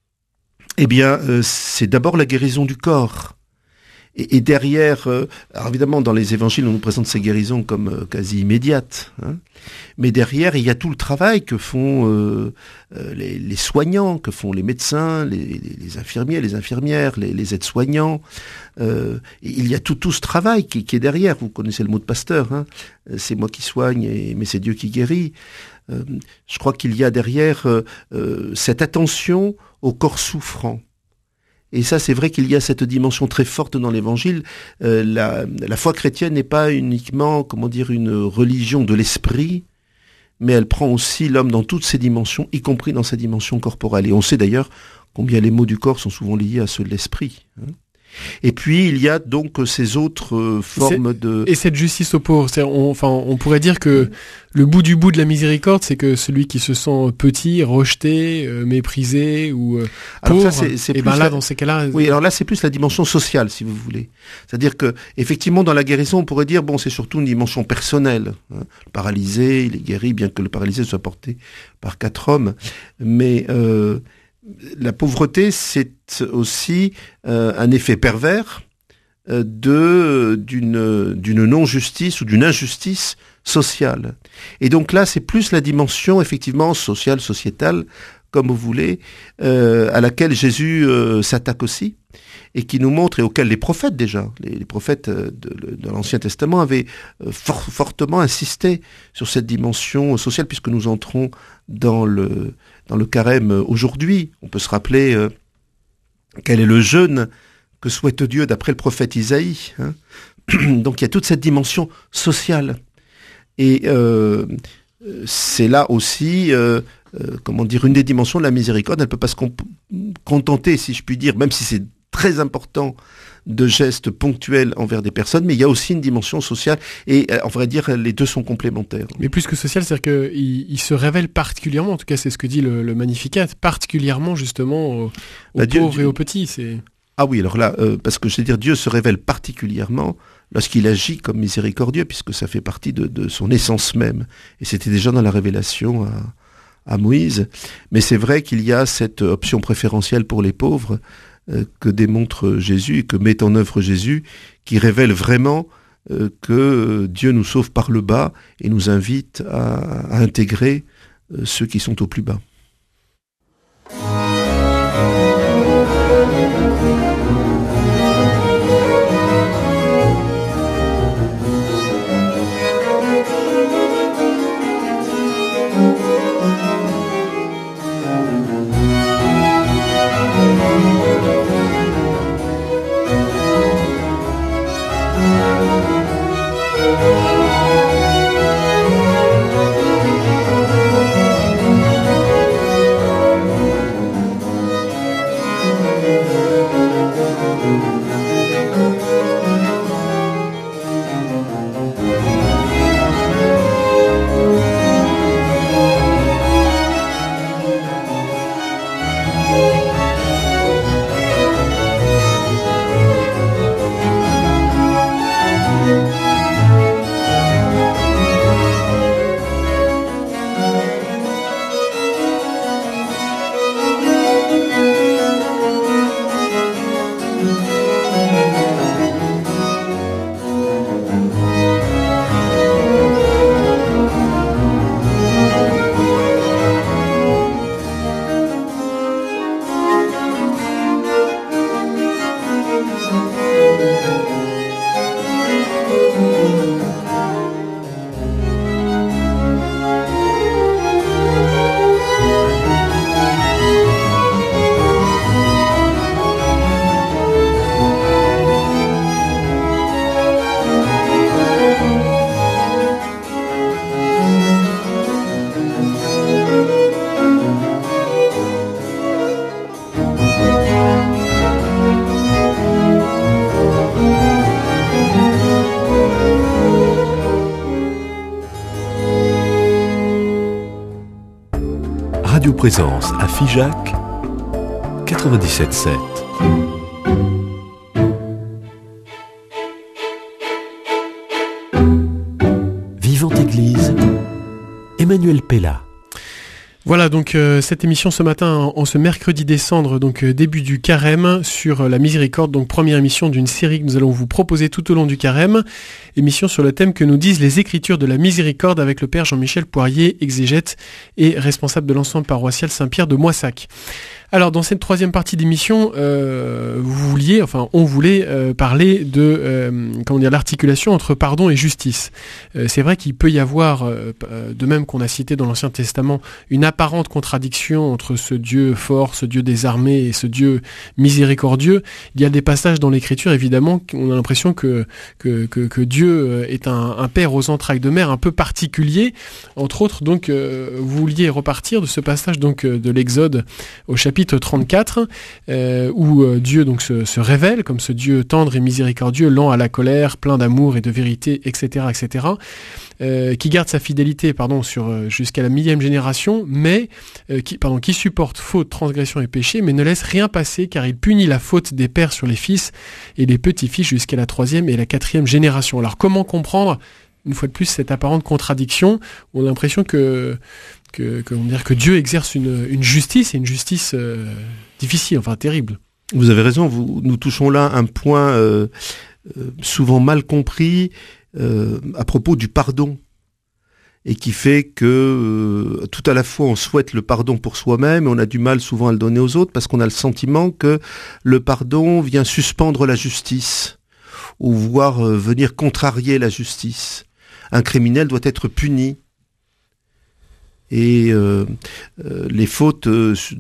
eh bien, euh, c'est d'abord la guérison du corps. Et, et derrière, euh, alors évidemment, dans les évangiles, on nous présente ces guérisons comme euh, quasi immédiates. Hein, mais derrière, il y a tout le travail que font euh, euh, les, les soignants, que font les médecins, les, les, les infirmiers, les infirmières, les, les aides-soignants. Euh, il y a tout, tout ce travail qui, qui est derrière. Vous connaissez le mot de pasteur, hein, c'est moi qui soigne, et, mais c'est Dieu qui guérit. Euh, je crois qu'il y a derrière euh, euh, cette attention au corps souffrant. Et ça, c'est vrai qu'il y a cette dimension très forte dans l'Évangile. Euh, la, la foi chrétienne n'est pas uniquement, comment dire, une religion de l'esprit, mais elle prend aussi l'homme dans toutes ses dimensions, y compris dans sa dimension corporelle. Et on sait d'ailleurs combien les maux du corps sont souvent liés à ceux de l'esprit. Hein. Et puis, il y a donc ces autres euh, formes c'est, de... Et cette justice aux pauvres, c'est, on, enfin, on pourrait dire que le bout du bout de la miséricorde, c'est que celui qui se sent petit, rejeté, euh, méprisé ou euh, pauvre, alors ça, c'est, c'est et ben là, la... dans ces cas-là... Oui, alors là, c'est plus la dimension sociale, si vous voulez. C'est-à-dire que, effectivement, dans la guérison, on pourrait dire, bon, c'est surtout une dimension personnelle. Hein. Le paralysé, il est guéri, bien que le paralysé soit porté par quatre hommes. Mais... Euh, la pauvreté, c'est aussi euh, un effet pervers euh, de d'une d'une non-justice ou d'une injustice sociale. Et donc là, c'est plus la dimension effectivement sociale, sociétale, comme vous voulez, euh, à laquelle Jésus euh, s'attaque aussi, et qui nous montre, et auquel les prophètes déjà, les, les prophètes de, de l'Ancien Testament avaient euh, for, fortement insisté sur cette dimension sociale, puisque nous entrons dans le dans le carême aujourd'hui. On peut se rappeler euh, quel est le jeûne que souhaite Dieu d'après le prophète Isaïe. Hein. Donc il y a toute cette dimension sociale. Et euh, c'est là aussi, euh, euh, comment dire, une des dimensions de la miséricorde. Elle ne peut pas se comp- contenter, si je puis dire, même si c'est très important, de gestes ponctuels envers des personnes, mais il y a aussi une dimension sociale, et euh, en vrai dire, les deux sont complémentaires. Mais plus que social, c'est-à-dire qu'il il se révèle particulièrement, en tout cas c'est ce que dit le, le Magnificat, particulièrement justement aux, aux bah, pauvres Dieu, et aux petits. C'est... Ah oui, alors là, euh, parce que je veux dire, Dieu se révèle particulièrement lorsqu'il agit comme miséricordieux, puisque ça fait partie de, de son essence même. Et c'était déjà dans la révélation à, à Moïse. Mais c'est vrai qu'il y a cette option préférentielle pour les pauvres euh, que démontre Jésus, et que met en œuvre Jésus, qui révèle vraiment euh, que Dieu nous sauve par le bas et nous invite à, à intégrer euh, ceux qui sont au plus bas. Radio Présence à Figeac, quatre-vingt-dix-sept sept. Vivante Église, Emmanuel Pella. Voilà donc euh, cette émission ce matin en, en ce mercredi décembre, donc euh, début du carême sur euh, la miséricorde, donc première émission d'une série que nous allons vous proposer tout au long du carême, émission sur le thème que nous disent les Écritures de la miséricorde avec le Père Jean-Michel Poirier, exégète et responsable de l'ensemble paroissial Saint-Pierre de Moissac. Alors dans cette troisième partie d'émission, euh, vous vouliez, enfin on voulait euh, parler de euh, comment dire l'articulation entre pardon et justice. Euh, c'est vrai qu'il peut y avoir, euh, de même qu'on a cité dans l'Ancien Testament, une apparente contradiction entre ce Dieu fort, ce Dieu des armées et ce Dieu miséricordieux. Il y a des passages dans l'Écriture, évidemment, on a l'impression que que, que, que Dieu est un, un père aux entrailles de mer un peu particulier. Entre autres, donc, euh, vous vouliez repartir de ce passage donc de l'Exode au chapitre trente-quatre, euh, où euh, Dieu donc se, se révèle comme ce Dieu tendre et miséricordieux, lent à la colère, plein d'amour et de vérité, et cetera, et cetera, euh, qui garde sa fidélité, pardon, sur euh, jusqu'à la millième génération, mais euh, qui, pardon, qui supporte faute, transgression et péché, mais ne laisse rien passer, car il punit la faute des pères sur les fils et les petits-fils jusqu'à la troisième et la quatrième génération. Alors comment comprendre une fois de plus cette apparente contradiction? On a l'impression que Que, que, on dire que Dieu exerce une, une justice, et une justice euh, difficile, enfin terrible. Vous avez raison, vous, nous touchons là un point euh, euh, souvent mal compris euh, à propos du pardon, et qui fait que euh, tout à la fois on souhaite le pardon pour soi-même, et on a du mal souvent à le donner aux autres, parce qu'on a le sentiment que le pardon vient suspendre la justice, ou voire euh, venir contrarier la justice. Un criminel doit être puni. Et euh, euh, les fautes euh,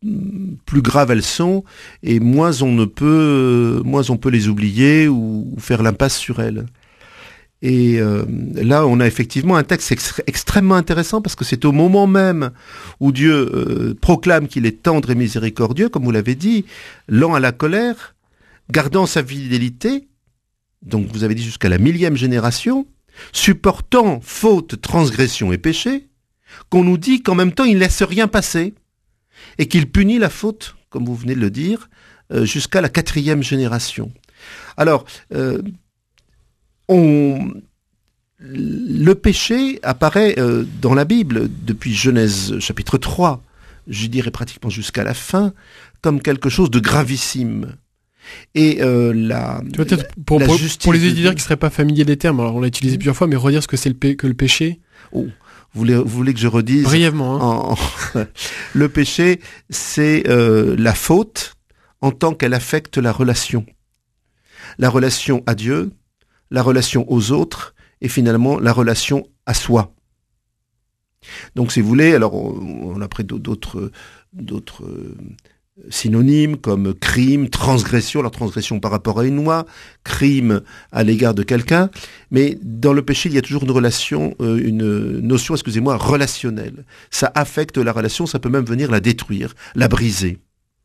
plus graves elles sont, et moins on ne peut, moins on peut les oublier ou, ou faire l'impasse sur elles. Et euh, là, on a effectivement un texte ex- extrêmement intéressant parce que c'est au moment même où Dieu euh, proclame qu'il est tendre et miséricordieux, comme vous l'avez dit, lent à la colère, gardant sa fidélité, donc vous avez dit jusqu'à la millième génération, supportant faute, transgression et péché, qu'on nous dit qu'en même temps il ne laisse rien passer et qu'il punit la faute, comme vous venez de le dire, euh, jusqu'à la quatrième génération. Alors, euh, on... le péché apparaît euh, dans la Bible depuis Genèse chapitre trois, je dirais pratiquement jusqu'à la fin, comme quelque chose de gravissime. Et euh, la, peut-être la, pour, la pour, justice pour les auditeurs de... qui seraient pas familiers des termes, alors on l'a utilisé plusieurs fois, mais redire ce que c'est le pé- que le péché. Oh, vous voulez, vous voulez que je redise brièvement, hein. en... Le péché, c'est euh, la faute en tant qu'elle affecte la relation, la relation à Dieu, la relation aux autres, et finalement la relation à soi. Donc, si vous voulez, alors on, on a pris d'autres, d'autres synonymes comme crime, transgression, alors transgression par rapport à une loi, crime à l'égard de quelqu'un, mais dans le péché, il y a toujours une relation, euh, une notion, excusez-moi, relationnelle. Ça affecte la relation, ça peut même venir la détruire, la briser.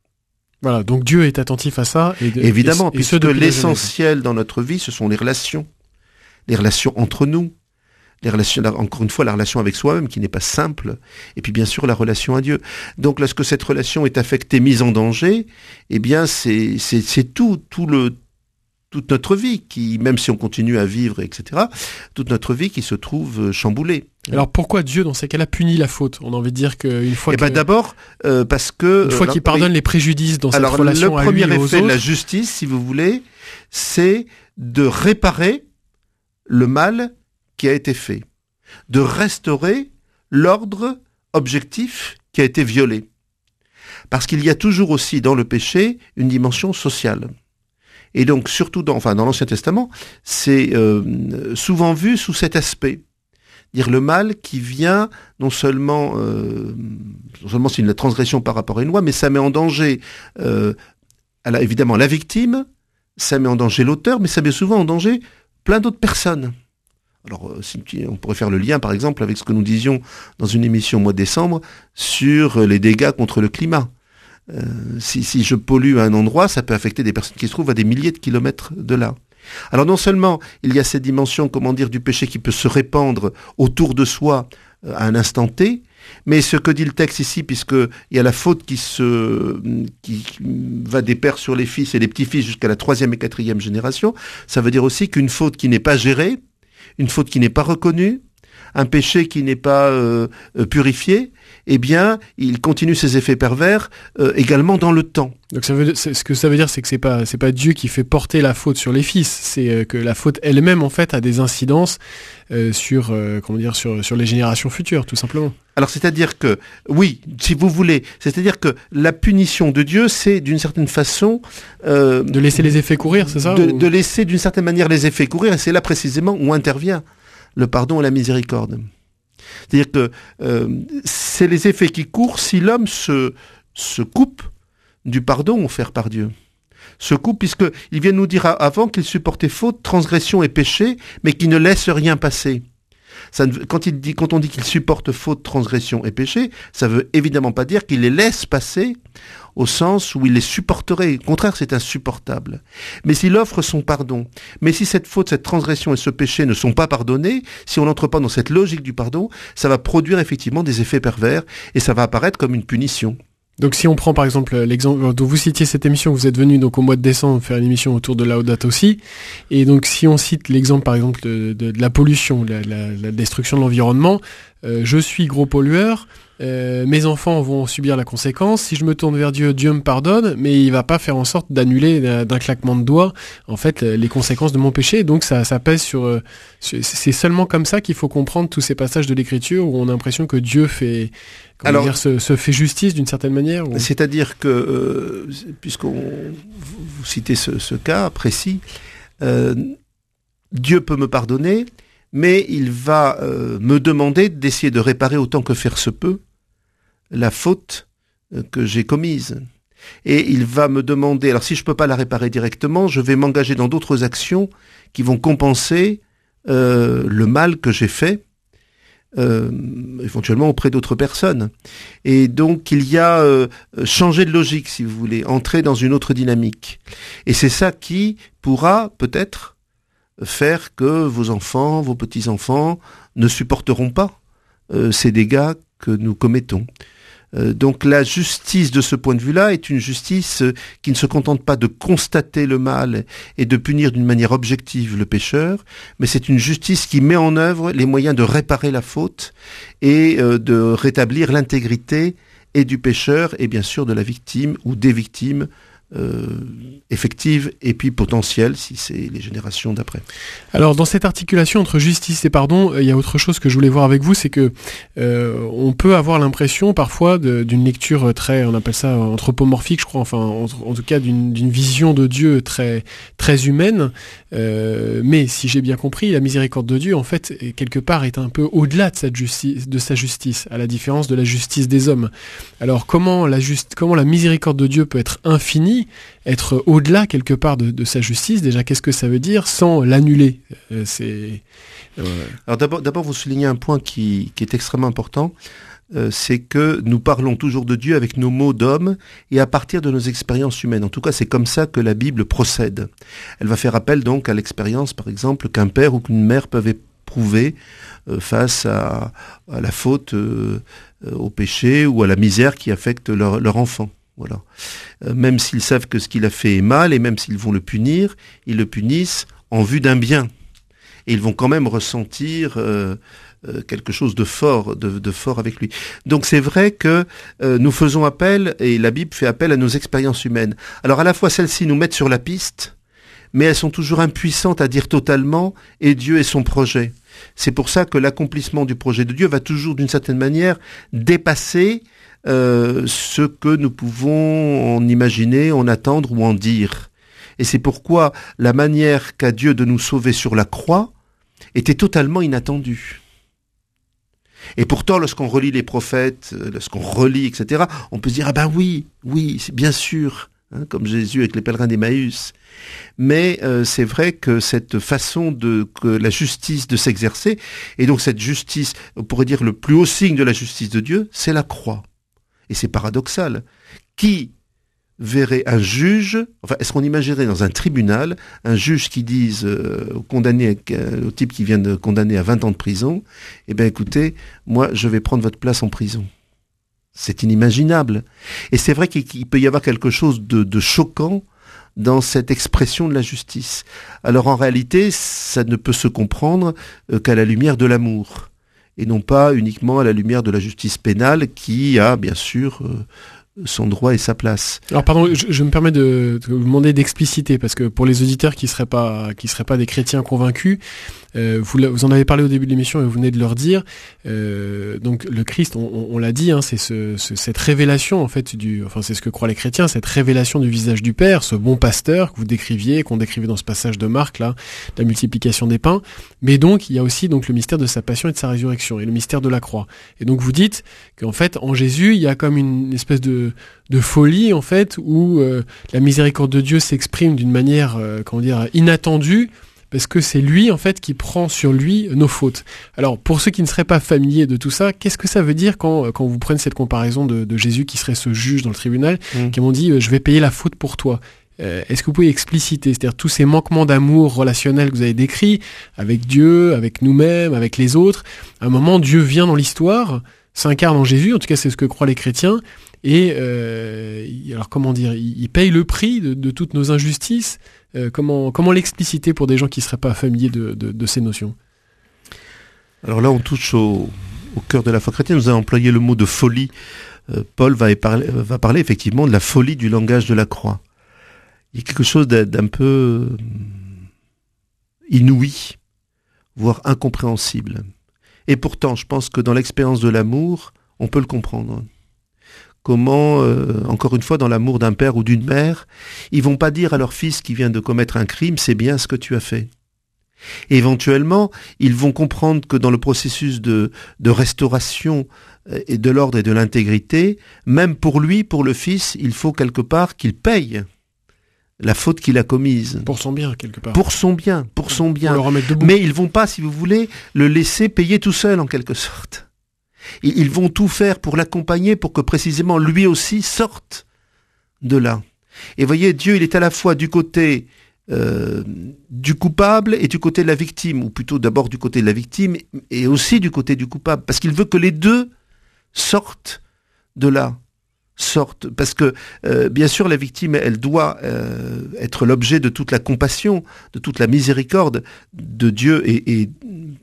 Voilà, donc Dieu est attentif à ça. Et de, Évidemment, et, puisque et l'essentiel dans notre vie, ce sont les relations. Les relations entre nous. Les relations, encore une fois, la relation avec soi-même qui n'est pas simple, et puis bien sûr la relation à Dieu. Donc lorsque cette relation est affectée, mise en danger, eh bien c'est, c'est, c'est tout, tout le, toute notre vie qui, même si on continue à vivre, et cetera, toute notre vie qui se trouve chamboulée. Alors pourquoi Dieu, dans ces cas-là, punit la faute ? On a envie de dire qu'une fois eh que... ben d'abord, euh, parce que... Une fois euh, qu'il pardonne oui. les préjudices dans cette alors, relation à lui et aux autres... le premier effet de la justice, si vous voulez, c'est de réparer le mal qui a été fait, de restaurer l'ordre objectif qui a été violé. Parce qu'il y a toujours aussi dans le péché une dimension sociale. Et donc, surtout dans, enfin, dans l'Ancien Testament, c'est euh, souvent vu sous cet aspect. Dire le mal qui vient, non seulement, euh, non seulement c'est une transgression par rapport à une loi, mais ça met en danger, euh, à la, évidemment, la victime, ça met en danger l'auteur, mais ça met souvent en danger plein d'autres personnes. Alors, on pourrait faire le lien, par exemple, avec ce que nous disions dans une émission au mois de décembre sur les dégâts contre le climat. Euh, si, si je pollue à un endroit, ça peut affecter des personnes qui se trouvent à des milliers de kilomètres de là. Alors, non seulement il y a cette dimension, comment dire, du péché qui peut se répandre autour de soi à un instant T, mais ce que dit le texte ici, puisqu'il y a la faute qui se, qui va des pères sur les fils et les petits-fils jusqu'à la troisième et quatrième génération, ça veut dire aussi qu'une faute qui n'est pas gérée, une faute qui n'est pas reconnue, un péché qui n'est pas euh, purifié, eh bien, il continue ses effets pervers euh, également dans le temps. Donc ça veut, ce que ça veut dire, c'est que c'est pas, c'est pas Dieu qui fait porter la faute sur les fils, c'est euh, que la faute elle-même, en fait, a des incidences euh, sur, euh, comment dire, sur, sur les générations futures, tout simplement. Alors, c'est-à-dire que, oui, si vous voulez, c'est-à-dire que la punition de Dieu, c'est d'une certaine façon... Euh, de laisser les effets courir, c'est ça de, ou... de laisser d'une certaine manière les effets courir, et c'est là précisément où intervient le pardon et la miséricorde. C'est-à-dire que euh, c'est les effets qui courent si l'homme se, se coupe du pardon offert par Dieu. Se coupe, puisqu'il vient nous dire avant qu'il supportait faute, transgression et péché, mais qu'il ne laisse rien passer. Ça ne, quand, il dit, quand on dit qu'il supporte faute, transgression et péché, ça veut évidemment pas dire qu'il les laisse passer au sens où il les supporterait. Au contraire, c'est insupportable. Mais s'il offre son pardon, mais si cette faute, cette transgression et ce péché ne sont pas pardonnés, si on n'entre pas dans cette logique du pardon, ça va produire effectivement des effets pervers et ça va apparaître comme une punition. Donc si on prend par exemple l'exemple dont vous citiez cette émission, vous êtes venu donc au mois de décembre faire une émission autour de Laudato Si, et donc si on cite l'exemple par exemple de, de, de la pollution, la, la, la destruction de l'environnement, euh, je suis gros pollueur, euh, mes enfants vont subir la conséquence, si je me tourne vers Dieu, Dieu me pardonne, mais il va pas faire en sorte d'annuler d'un claquement de doigts en fait les conséquences de mon péché, donc ça, ça pèse sur... C'est seulement comme ça qu'il faut comprendre tous ces passages de l'Écriture où on a l'impression que Dieu fait... Comment Alors, dire, se, se fait justice d'une certaine manière ou... C'est-à-dire que, euh, puisqu'on vous citez ce, ce cas précis, euh, Dieu peut me pardonner, mais il va euh, me demander d'essayer de réparer autant que faire se peut la faute euh, que j'ai commise. Et il va me demander, alors si je ne peux pas la réparer directement, je vais m'engager dans d'autres actions qui vont compenser euh, le mal que j'ai fait, euh, éventuellement auprès d'autres personnes. Et donc il y a euh, changer de logique, si vous voulez, entrer dans une autre dynamique. Et c'est ça qui pourra peut-être faire que vos enfants, vos petits-enfants ne supporteront pas euh, ces dégâts que nous commettons. Euh, donc la justice de ce point de vue-là est une justice euh, qui ne se contente pas de constater le mal et de punir d'une manière objective le pécheur, mais c'est une justice qui met en œuvre les moyens de réparer la faute et euh, de rétablir l'intégrité et du pécheur et bien sûr de la victime ou des victimes Euh, effective et puis potentielle si c'est les générations d'après. Alors dans cette articulation entre justice et pardon, il y a autre chose que je voulais voir avec vous, c'est que euh, on peut avoir l'impression parfois de, d'une lecture très, on appelle ça anthropomorphique, je crois, enfin en, en tout cas d'une, d'une vision de Dieu très très humaine. Euh, mais si j'ai bien compris, la miséricorde de Dieu en fait quelque part est un peu au-delà de sa justice, de sa justice, à la différence de la justice des hommes. Alors comment la juste, comment la miséricorde de Dieu peut être infinie, être au-delà quelque part de, de sa justice? Déjà, qu'est-ce que ça veut dire sans l'annuler? euh, c'est... Euh... Alors d'abord, d'abord, vous soulignez un point qui, qui est extrêmement important, euh, c'est que nous parlons toujours de Dieu avec nos mots d'homme et à partir de nos expériences humaines. En tout cas, c'est comme ça que la Bible procède. Elle va faire appel donc à l'expérience, par exemple, qu'un père ou qu'une mère peuvent éprouver euh, face à, à la faute, euh, euh, au péché ou à la misère qui affecte leur, leur enfant. Voilà. Euh, même s'ils savent que ce qu'il a fait est mal, et même s'ils vont le punir, ils le punissent en vue d'un bien. Et ils vont quand même ressentir euh, euh, quelque chose de fort, de, de fort avec lui. Donc c'est vrai que euh, nous faisons appel, et la Bible fait appel à nos expériences humaines. Alors à la fois celles-ci nous mettent sur la piste, mais elles sont toujours impuissantes à dire totalement « et Dieu et son projet ». C'est pour ça que l'accomplissement du projet de Dieu va toujours d'une certaine manière dépasser Euh, ce que nous pouvons en imaginer, en attendre ou en dire. Et c'est pourquoi la manière qu'a Dieu de nous sauver sur la croix était totalement inattendue. Et pourtant, lorsqu'on relit les prophètes, lorsqu'on relit, et cetera, on peut se dire, ah ben oui, oui, c'est bien sûr, hein, comme Jésus avec les pèlerins d'Emmaüs. Mais euh, c'est vrai que cette façon de que la justice de s'exercer, et donc cette justice, on pourrait dire le plus haut signe de la justice de Dieu, c'est la croix. Et c'est paradoxal. Qui verrait un juge, enfin, est-ce qu'on imaginerait dans un tribunal un juge qui dise euh, au condamné, euh, au type qui vient de condamner à vingt ans de prison, eh bien écoutez, moi je vais prendre votre place en prison. C'est inimaginable. Et c'est vrai qu'il, qu'il peut y avoir quelque chose de, de choquant dans cette expression de la justice. Alors en réalité, ça ne peut se comprendre euh, qu'à la lumière de l'amour. Et non pas uniquement à la lumière de la justice pénale qui a, bien sûr, euh, son droit et sa place. Alors pardon, je, je me permets de, de vous demander d'expliciter, parce que pour les auditeurs qui seraient pas, qui seraient pas des chrétiens convaincus, euh, vous, vous en avez parlé au début de l'émission et vous venez de leur dire, euh, donc le Christ, on, on, on l'a dit, hein, c'est ce, ce, cette révélation en fait du, enfin c'est ce que croient les chrétiens, cette révélation du visage du Père, ce bon pasteur que vous décriviez, qu'on décrivait dans ce passage de Marc là, la multiplication des pains. Mais donc il y a aussi donc le mystère de sa passion et de sa résurrection et le mystère de la croix. Et donc vous dites qu'en fait en Jésus il y a comme une espèce de de folie en fait où euh, la miséricorde de Dieu s'exprime d'une manière euh, comment dire inattendue, parce que c'est lui en fait qui prend sur lui nos fautes. Alors pour ceux qui ne seraient pas familiers de tout ça, qu'est-ce que ça veut dire quand quand vous prenez cette comparaison de, de Jésus qui serait ce juge dans le tribunal, mmh. qui m'ont dit euh, je vais payer la faute pour toi. Euh, est-ce que vous pouvez expliciter, c'est-à-dire tous ces manquements d'amour relationnel que vous avez décrits avec Dieu, avec nous-mêmes, avec les autres, à un moment Dieu vient dans l'histoire, s'incarne en Jésus, en tout cas c'est ce que croient les chrétiens. Et euh, alors comment dire, il, il paye le prix de, de toutes nos injustices. Euh, comment comment l'expliciter pour des gens qui seraient pas familiers de, de, de ces notions? Alors là, on touche au, au cœur de la foi chrétienne. Nous avons employé le mot de folie. Euh, Paul va parler, va parler effectivement de la folie du langage de la croix. Il y a quelque chose d'un peu inouï, voire incompréhensible. Et pourtant, je pense que dans l'expérience de l'amour, on peut le comprendre. Comment, euh, encore une fois, dans l'amour d'un père ou d'une mère, ils vont pas dire à leur fils qui vient de commettre un crime, c'est bien ce que tu as fait. Et éventuellement, ils vont comprendre que dans le processus de, de restauration et de l'ordre et de l'intégrité, même pour lui, pour le fils, il faut quelque part qu'il paye la faute qu'il a commise. Pour son bien, quelque part. Pour son bien, pour son bien. Pour le remettre debout. Mais ils vont pas, si vous voulez, le laisser payer tout seul, en quelque sorte. Ils vont tout faire pour l'accompagner, pour que précisément lui aussi sorte de là. Et voyez, Dieu, il est à la fois du côté euh, du coupable et du côté de la victime, ou plutôt d'abord du côté de la victime et aussi du côté du coupable, parce qu'il veut que les deux sortent de là. Sortent, parce que euh, bien sûr la victime, elle doit euh, être l'objet de toute la compassion, de toute la miséricorde de Dieu et, et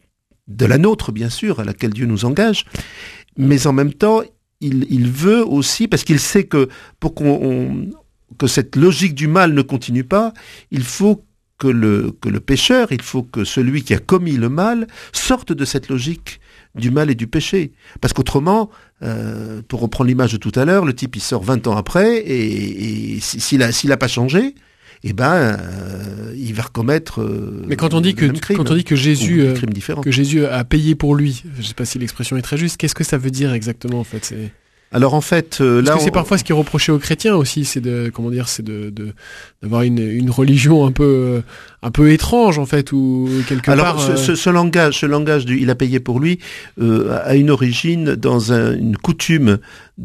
de la nôtre, bien sûr, à laquelle Dieu nous engage, mais en même temps, il, il veut aussi, parce qu'il sait que pour qu'on on, que cette logique du mal ne continue pas, il faut que le, que le pécheur, il faut que celui qui a commis le mal sorte de cette logique du mal et du péché. Parce qu'autrement, euh, pour reprendre l'image de tout à l'heure, le type il sort vingt ans après et, et s'il a, s'il a pas changé, eh ben, euh, il va recommettre. Euh, Mais quand on dit que crime, quand on dit que Jésus euh, que Jésus a payé pour lui, je sais pas si l'expression est très juste. Qu'est-ce que ça veut dire exactement en fait? C'est... Alors en fait, euh, là, parce que c'est on... parfois ce qui est reproché aux chrétiens aussi, c'est de comment dire, c'est de, de d'avoir une, une religion un peu un peu étrange en fait, ou quelque Alors, part. Alors euh... ce, ce langage, ce langage du il a payé pour lui, euh, a une origine dans un, une coutume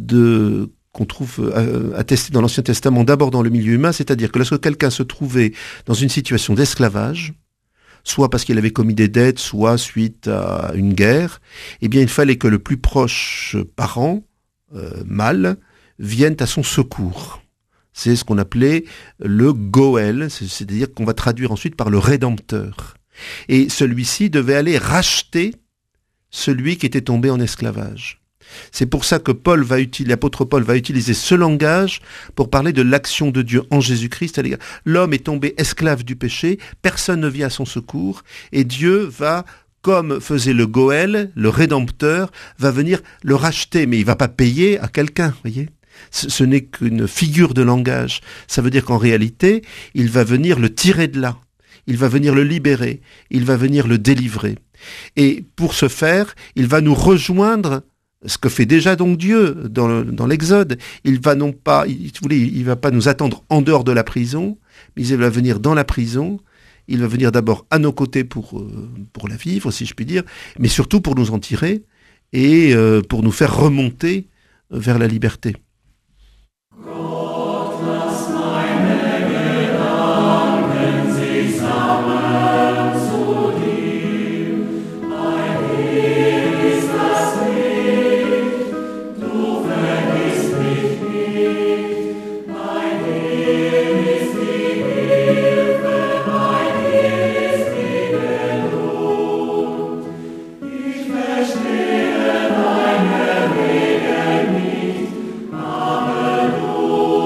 de qu'on trouve euh, attestée dans l'Ancien Testament, d'abord dans le milieu humain, c'est-à-dire que lorsque quelqu'un se trouvait dans une situation d'esclavage, soit parce qu'il avait commis des dettes, soit suite à une guerre, eh bien il fallait que le plus proche parent Euh, mâles viennent à son secours. C'est ce qu'on appelait le Goël, c'est-à-dire qu'on va traduire ensuite par le Rédempteur. Et celui-ci devait aller racheter celui qui était tombé en esclavage. C'est pour ça que Paul va utiliser, l'apôtre Paul va utiliser ce langage pour parler de l'action de Dieu en Jésus-Christ. L'homme est tombé esclave du péché, personne ne vient à son secours, et Dieu va, comme faisait le Goël, le Rédempteur, va venir le racheter, mais il va pas payer à quelqu'un, voyez. Ce, ce n'est qu'une figure de langage. Ça veut dire qu'en réalité, il va venir le tirer de là. Il va venir le libérer. Il va venir le délivrer. Et pour ce faire, il va nous rejoindre, ce que fait déjà donc Dieu dans, le, dans l'Exode. Il va non pas, il, vous voulez, il va pas nous attendre en dehors de la prison, mais il va venir dans la prison. Il va venir d'abord à nos côtés pour, euh, pour la vivre, si je puis dire, mais surtout pour nous en tirer et euh, pour nous faire remonter vers la liberté. Verstehe deine Wege nicht, aber du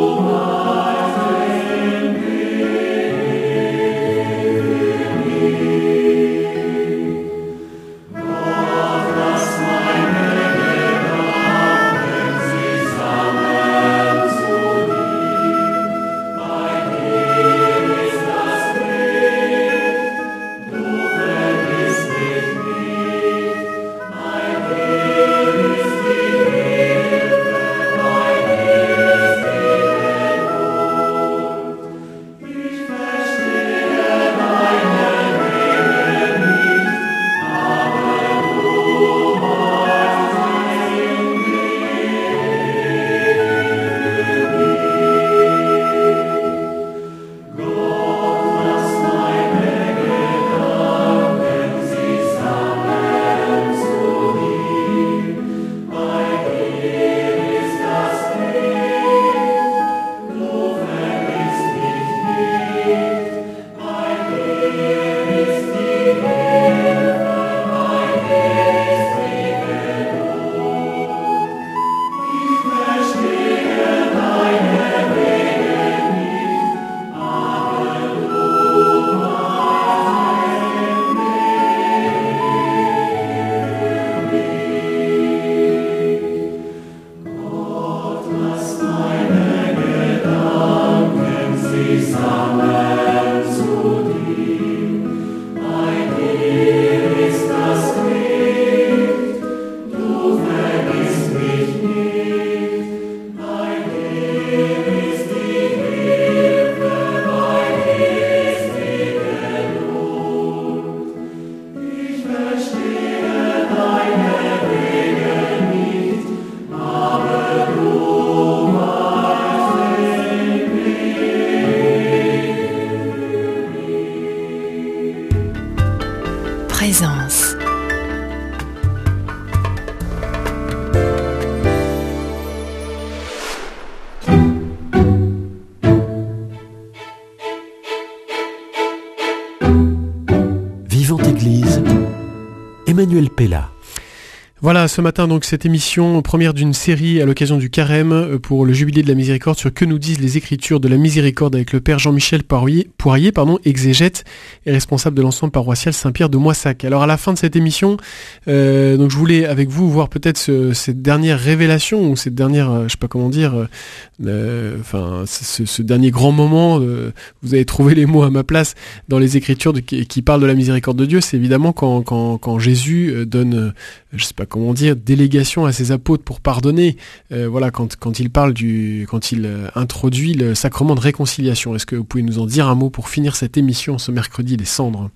Pella. Voilà, ce matin, donc, cette émission première d'une série à l'occasion du Carême pour le Jubilé de la Miséricorde sur Que nous disent les Écritures de la Miséricorde avec le Père Jean-Michel Poirier, Poirier pardon, exégète et responsable de l'ensemble paroissial Saint-Pierre de Moissac. Alors, à la fin de cette émission, euh, donc, je voulais, avec vous, voir peut-être ce, cette dernière révélation ou cette dernière, euh, je sais pas comment dire, euh, enfin, ce, ce dernier grand moment, euh, vous avez trouvé les mots à ma place dans les Écritures de, qui, qui parlent de la miséricorde de Dieu. C'est évidemment quand, quand, quand Jésus donne, euh, je sais pas comment dire, délégation à ses apôtres pour pardonner. Euh, voilà, quand quand il parle du, quand il euh, introduit le sacrement de réconciliation. Est-ce que vous pouvez nous en dire un mot pour finir cette émission ce mercredi des Cendres?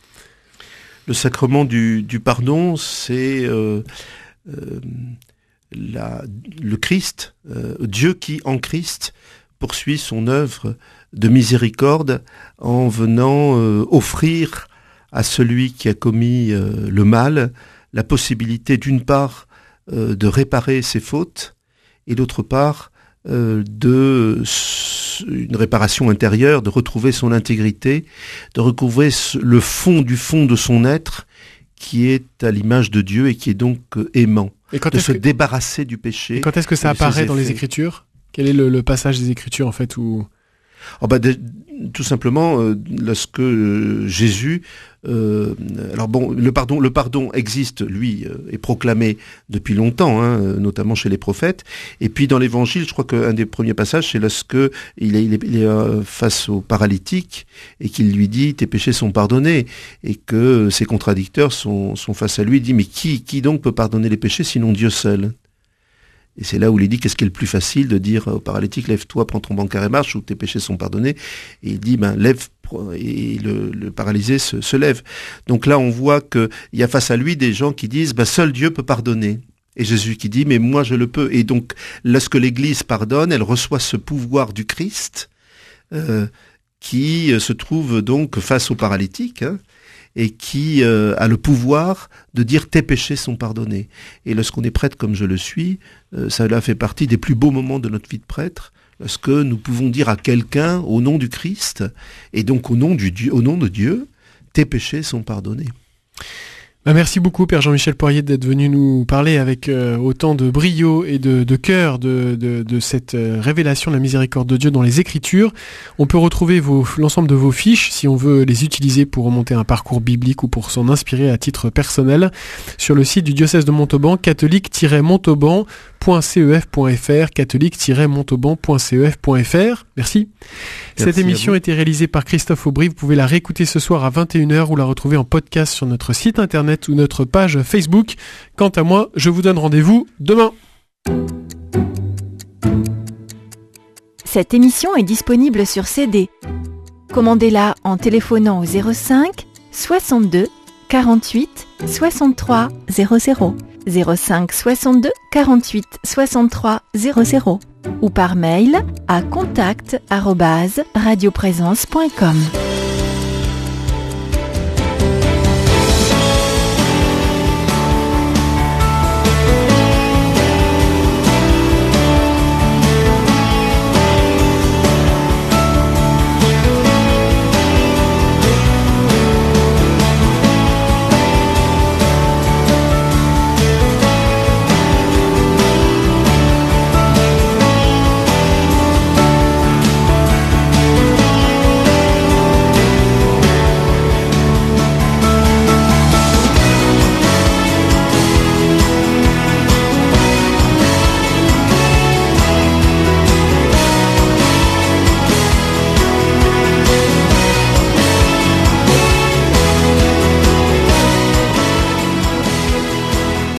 Le sacrement du, du pardon, c'est euh, euh, la, le Christ, euh, Dieu qui en Christ poursuit son œuvre de miséricorde en venant euh, offrir à celui qui a commis euh, le mal la possibilité d'une part euh, de réparer ses fautes et d'autre part euh, de une réparation intérieure, de retrouver son intégrité, de recouvrer le fond du fond de son être qui est à l'image de Dieu et qui est donc euh, aimant, et quand de est-ce se que... débarrasser du péché. Et quand est-ce que ça apparaît dans les Écritures? Quel est le, le passage des Écritures en fait où... Oh bah de, tout simplement euh, lorsque euh, Jésus, euh, alors bon, le pardon, le pardon existe, lui, euh, est proclamé depuis longtemps, hein, notamment chez les prophètes. Et puis dans l'Évangile, je crois qu'un des premiers passages, c'est lorsque il est, il est, il est euh, face au paralytique et qu'il lui dit tes péchés sont pardonnés, et que ses contradicteurs sont, sont face à lui, il dit mais qui, qui donc peut pardonner les péchés sinon Dieu seul? Et c'est là où il est dit qu'est-ce qui est le plus facile de dire au paralytique lève-toi, prends ton bancard et marche, ou tes péchés sont pardonnés. Et il dit ben lève, et le, le paralysé se, se lève. Donc là on voit que il y a face à lui des gens qui disent ben seul Dieu peut pardonner. Et Jésus qui dit mais moi je le peux. Et donc lorsque l'Église pardonne, elle reçoit ce pouvoir du Christ euh, qui se trouve donc face au paralytique. Hein, et qui euh, a le pouvoir de dire tes péchés sont pardonnés. Et lorsqu'on est prêtre comme je le suis, euh, cela fait partie des plus beaux moments de notre vie de prêtre, lorsque nous pouvons dire à quelqu'un au nom du Christ, et donc au nom, du Dieu, au nom de Dieu, tes péchés sont pardonnés. Bah merci beaucoup Père Jean-Michel Poirier d'être venu nous parler avec euh, autant de brio et de, de cœur de, de, de cette euh, révélation de la miséricorde de Dieu dans les Écritures. On peut retrouver vos, l'ensemble de vos fiches si on veut les utiliser pour remonter un parcours biblique ou pour s'en inspirer à titre personnel sur le site du diocèse de Montauban, catholique tiret montauban point c e f point f r, catholique tiret montauban point c e f point f r. Merci. Merci. Cette émission a été réalisée par Christophe Aubry. Vous pouvez la réécouter ce soir à vingt et une heures ou la retrouver en podcast sur notre site internet ou notre page Facebook. Quant à moi, je vous donne rendez-vous demain. Cette émission est disponible sur C D. Commandez-la en téléphonant au zéro cinq soixante-deux quarante-huit soixante-trois zéro zéro. zéro cinq soixante-deux quarante-huit soixante-trois zéro zéro ou par mail à contact arobase radioprésence point com.